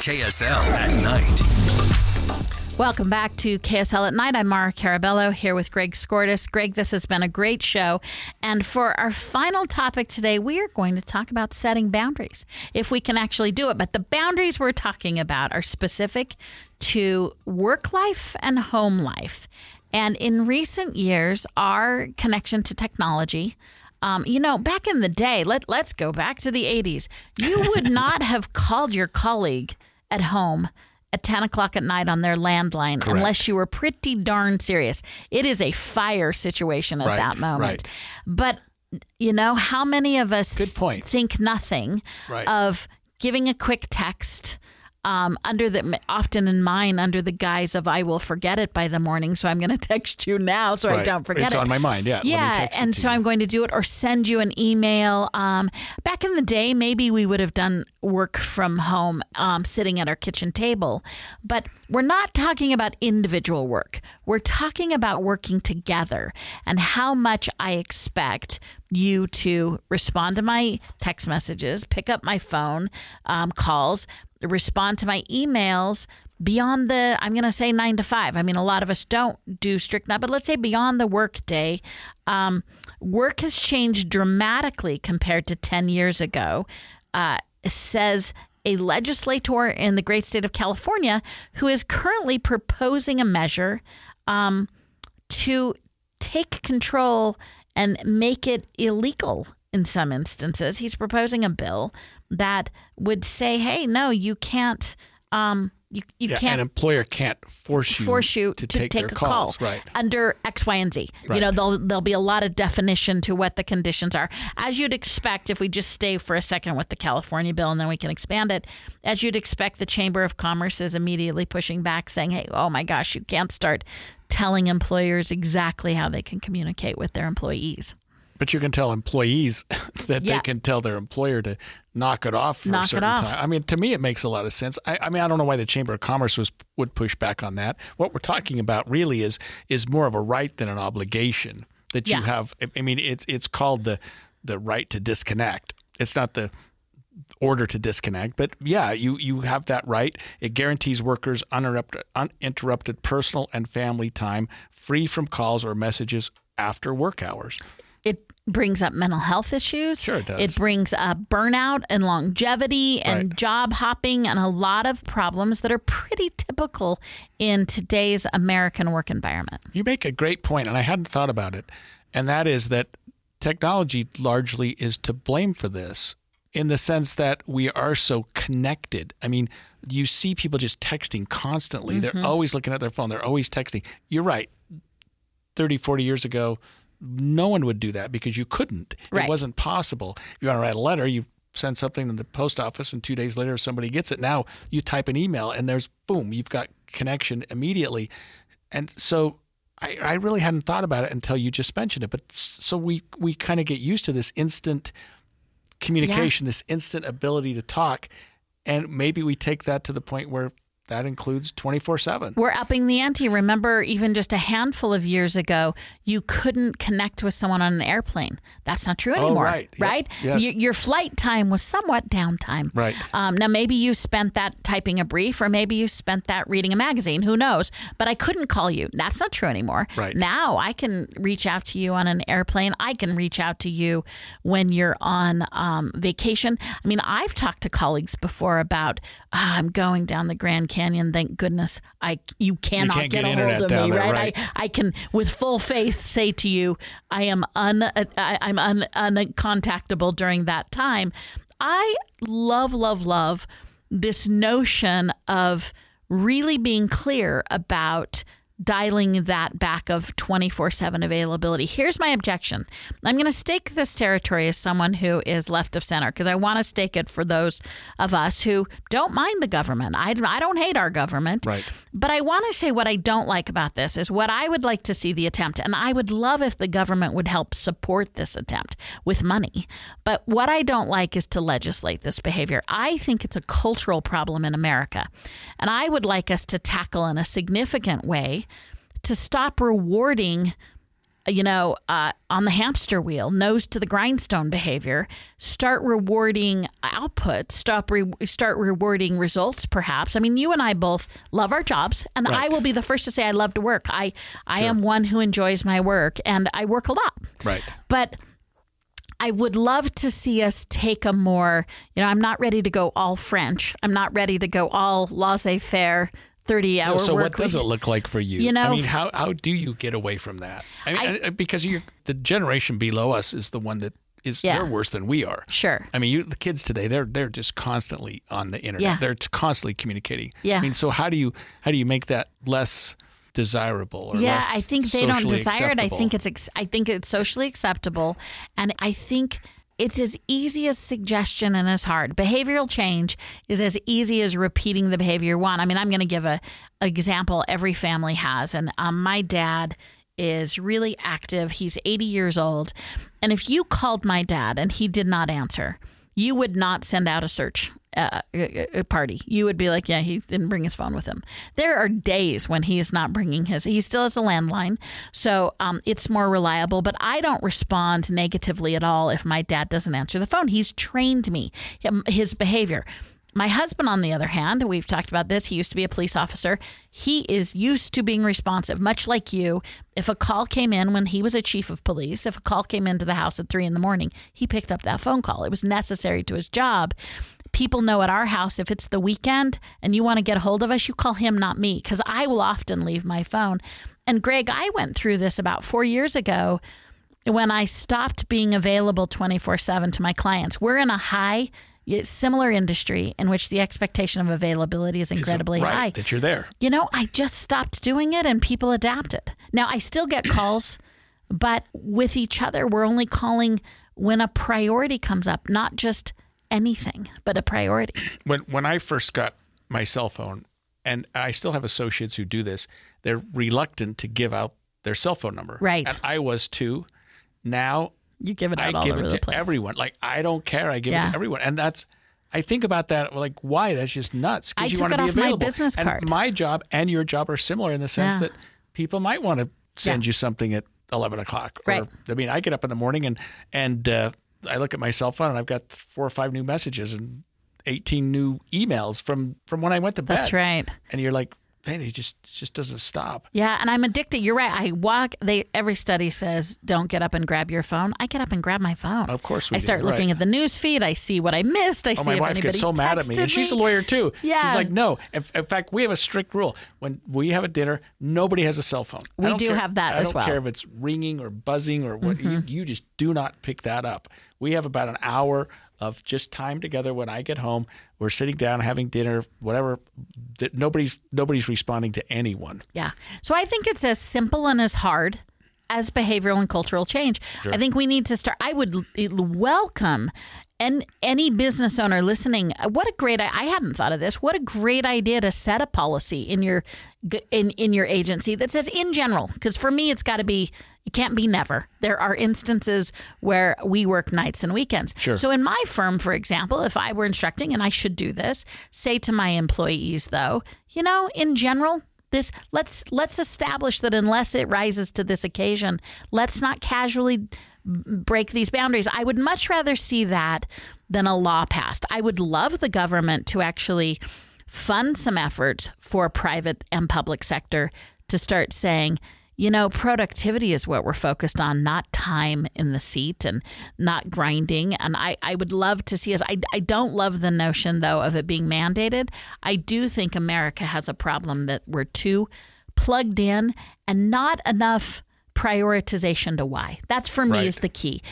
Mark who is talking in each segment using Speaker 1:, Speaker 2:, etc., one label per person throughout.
Speaker 1: KSL at night.
Speaker 2: Welcome back to KSL at Night. I'm Mara Carabello here with Greg Skordas. Greg, this has been a great show. And for our final topic today, we are going to talk about setting boundaries, if we can actually do it. But the boundaries we're talking about are specific to work life and home life. And in recent years, our connection to technology, back in the day, let's go back to the 80s. You would not have called your colleague at home at 10 o'clock at night on their landline. Correct. Unless you were pretty darn serious. It is a fire situation at that moment. Right. But, how many of us think nothing of giving a quick text often in mine under the guise of I will forget it by the morning, so I'm going to text you now so I don't forget
Speaker 3: it's on my mind, yeah.
Speaker 2: Yeah, and so I'm going to do it or send you an email. Back in the day, maybe we would have done work from home sitting at our kitchen table, but we're not talking about individual work. We're talking about working together and how much I expect you to respond to my text messages, pick up my phone calls, respond to my emails beyond the, I'm going to say 9 to 5. I mean, a lot of us don't do strict 9, but let's say beyond the work day. Work has changed dramatically compared to 10 years ago, says a legislator in the great state of California who is currently proposing a measure to take control and make it illegal in some instances. He's proposing a bill that would say, hey, no, you can't. You can't.
Speaker 3: An employer can't force you to take their
Speaker 2: a
Speaker 3: calls,
Speaker 2: call
Speaker 3: right?
Speaker 2: Under X, Y, and Z.
Speaker 3: Right.
Speaker 2: There'll be a lot of definition to what the conditions are, as you'd expect. If we just stay for a second with the California bill, and then we can expand it, as you'd expect, the Chamber of Commerce is immediately pushing back, saying, "Hey, oh my gosh, you can't start telling employers exactly how they can communicate with their employees."
Speaker 3: But you can tell employees that they can tell their employer to knock it off for a certain time. I mean, to me, it makes a lot of sense. I don't know why the Chamber of Commerce would push back on that. What we're talking about really is more of a right than an obligation that you have. I mean, it's called the right to disconnect. It's not the order to disconnect, but you have that right. It guarantees workers uninterrupted personal and family time, free from calls or messages after work hours.
Speaker 2: It brings up mental health issues.
Speaker 3: Sure it does.
Speaker 2: It brings up burnout and longevity and job hopping and a lot of problems that are pretty typical in today's American work environment.
Speaker 3: You make a great point, and I hadn't thought about it, and that is that technology largely is to blame for this in the sense that we are so connected. I mean, you see people just texting constantly. Mm-hmm. They're always looking at their phone. They're always texting. You're right. 30, 40 years ago, no one would do that because you couldn't. It wasn't possible. If you want to write a letter, you send something to the post office and 2 days later somebody gets it. Now you type an email and there's boom, you've got connection immediately. And so I really hadn't thought about it until you just mentioned it. But so we kind of get used to this instant communication, this instant ability to talk. And maybe we take that to the point where that includes 24/7.
Speaker 2: We're upping the ante. Remember, even just a handful of years ago, you couldn't connect with someone on an airplane. That's not true anymore, right?
Speaker 3: Yes.
Speaker 2: Your flight time was somewhat downtime.
Speaker 3: Right.
Speaker 2: Now, maybe you spent that typing a brief, or maybe you spent that reading a magazine. Who knows? But I couldn't call you. That's not true anymore.
Speaker 3: Right.
Speaker 2: Now, I can reach out to you on an airplane. I can reach out to you when you're on vacation. I mean, I've talked to colleagues before about, I'm going down the Grand Canyon. Thank goodness you cannot get a hold of me, right? I can, with full faith, say to you, I'm uncontactable during that time. I love this notion of really being clear about dialing that back of 24/7 availability. Here's my objection. I'm going to stake this territory as someone who is left of center because I want to stake it for those of us who don't mind the government. I don't hate our government.
Speaker 3: Right.
Speaker 2: But I want to say what I don't like about this is what I would like to see the attempt. And I would love if the government would help support this attempt with money. But what I don't like is to legislate this behavior. I think it's a cultural problem in America. And I would like us to tackle in a significant way to stop rewarding on the hamster wheel, nose to the grindstone behavior. Start rewarding output. Start rewarding results, perhaps. I mean, you and I both love our jobs, and
Speaker 3: Right.
Speaker 2: I will be the first to say I love to work. I
Speaker 3: Sure.
Speaker 2: am one who enjoys my work, and I work a lot.
Speaker 3: Right.
Speaker 2: But I would love to see us take a more, I'm not ready to go all French. I'm not ready to go all laissez-faire 30-hour
Speaker 3: So
Speaker 2: work
Speaker 3: what does
Speaker 2: week.
Speaker 3: it look like for you?
Speaker 2: You know,
Speaker 3: I mean, how do you get away from that? I mean, because the generation below us is the one that is
Speaker 2: Yeah.
Speaker 3: they're worse than we are.
Speaker 2: Sure.
Speaker 3: I mean, the kids today, they're just constantly on the internet.
Speaker 2: Yeah.
Speaker 3: They're constantly communicating.
Speaker 2: Yeah.
Speaker 3: I mean, so how do you make that less desirable or
Speaker 2: Yeah,
Speaker 3: less
Speaker 2: I think they don't
Speaker 3: socially
Speaker 2: desire it. I
Speaker 3: acceptable?
Speaker 2: think it's socially acceptable, and I think it's as easy as suggestion and as hard. Behavioral change is as easy as repeating the behavior you want. I mean, I'm going to give a example every family has, and my dad is really active. He's 80 years old, and if you called my dad and he did not answer, you would not send out a search party. You would be like, yeah, he didn't bring his phone with him. There are days when he is not bringing he still has a landline. So it's more reliable, but I don't respond negatively at all if my dad doesn't answer the phone. He's trained me, his behavior. My husband, on the other hand, we've talked about this. He used to be a police officer. He is used to being responsive, much like you. If a call came in when he was a chief of police, if a call came into the house at 3 a.m, he picked up that phone call. It was necessary to his job. People know at our house, if it's the weekend and you want to get a hold of us, you call him, not me, because I will often leave my phone. And Greg, I went through this about 4 years ago when I stopped being available 24/7 to my clients. We're in a similar industry in which the expectation of availability is incredibly high.
Speaker 3: That you're there.
Speaker 2: I just stopped doing it and people adapted. Now, I still get calls, but with each other, we're only calling when a priority comes up, not just anything, but a priority.
Speaker 3: When I first got my cell phone, and I still have associates who do this, they're reluctant to give out their cell phone number.
Speaker 2: Right.
Speaker 3: And I was too. Now
Speaker 2: You give it out
Speaker 3: I
Speaker 2: all
Speaker 3: give
Speaker 2: over
Speaker 3: it
Speaker 2: the
Speaker 3: to
Speaker 2: place.
Speaker 3: everyone. Like, I don't care. I give it
Speaker 2: Yeah.
Speaker 3: to everyone. And I think about that, like, why? That's just nuts.
Speaker 2: I
Speaker 3: Because you
Speaker 2: took
Speaker 3: want
Speaker 2: it
Speaker 3: to be
Speaker 2: off my
Speaker 3: available.
Speaker 2: business
Speaker 3: And
Speaker 2: card.
Speaker 3: my job and your job are similar in the sense
Speaker 2: Yeah.
Speaker 3: that people might want to send
Speaker 2: Yeah.
Speaker 3: you something at 11 o'clock.
Speaker 2: Right.
Speaker 3: I mean, I get up in the morning and I look at my cell phone and I've got 4 or 5 new messages and 18 new emails from when I went to bed.
Speaker 2: That's right.
Speaker 3: And you're like, man, it just doesn't stop.
Speaker 2: Yeah, and I'm addicted. You're right. Every study says don't get up and grab your phone. I get up and grab my phone.
Speaker 3: Of course we
Speaker 2: I
Speaker 3: do,
Speaker 2: start looking
Speaker 3: right.
Speaker 2: at the news feed. I see what I missed. I see
Speaker 3: My
Speaker 2: if
Speaker 3: wife
Speaker 2: anybody
Speaker 3: gets so mad at me,
Speaker 2: texted
Speaker 3: and she's a
Speaker 2: me.
Speaker 3: lawyer too.
Speaker 2: Yeah.
Speaker 3: She's like, no. In fact, we have a strict rule. When we have a dinner, nobody has a cell phone. I
Speaker 2: We
Speaker 3: don't
Speaker 2: do
Speaker 3: care-
Speaker 2: have that as
Speaker 3: I
Speaker 2: well.
Speaker 3: don't care if it's ringing or buzzing or what. You just do not pick that up. We have about an hour of just time together when I get home. We're sitting down, having dinner, whatever. That nobody's responding to anyone.
Speaker 2: Yeah. So I think it's as simple and as hard as behavioral and cultural change.
Speaker 3: Sure.
Speaker 2: I think we need to start. I would welcome any business owner listening. What a great! I hadn't thought of this. What a great idea to set a policy in your agency that says in general. Because for me, it's got to be. It can't be never. There are instances where we work nights and weekends.
Speaker 3: Sure.
Speaker 2: So in my firm, for example, if I were instructing, and I should do this, say to my employees, though, in general, let's establish that unless it rises to this occasion, let's not casually break these boundaries. I would much rather see that than a law passed. I would love the government to actually fund some efforts for private and public sector to start saying, productivity is what we're focused on, not time in the seat and not grinding. And I would love to see us. I don't love the notion, though, of it being mandated. I do think America has a problem that we're too plugged in and not enough prioritization to why. That's for me
Speaker 3: Right.
Speaker 2: is the key.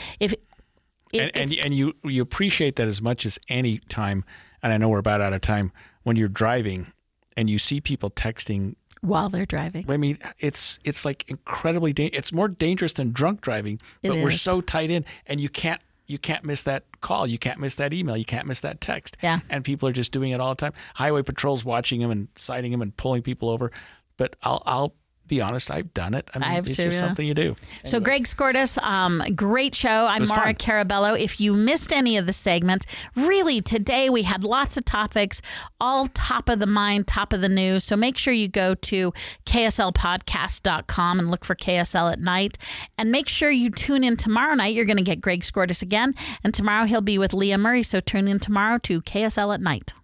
Speaker 3: And you appreciate that as much as any time. And I know we're about out of time. When you're driving and you see people texting
Speaker 2: while they're driving.
Speaker 3: I mean, it's like incredibly it's more dangerous than drunk driving, but we're so tight in, and you can't miss that call, you can't miss that email, you can't miss that text.
Speaker 2: Yeah.
Speaker 3: And people are just doing it all the time. Highway patrol's watching them and citing them and pulling people over. But I'll be honest, I've done it. I mean,
Speaker 2: have
Speaker 3: it's
Speaker 2: too,
Speaker 3: just
Speaker 2: yeah.
Speaker 3: something you do.
Speaker 2: So Greg Skordas, great show. I'm
Speaker 3: was
Speaker 2: Mara
Speaker 3: fun.
Speaker 2: Carabello. If you missed any of the segments, really today we had lots of topics, all top of the mind, top of the news. So make sure you go to kslpodcast.com and look for KSL at Night. And make sure you tune in tomorrow night. You're going to get Greg Skordas again. And tomorrow he'll be with Leah Murray. So tune in tomorrow to KSL at Night.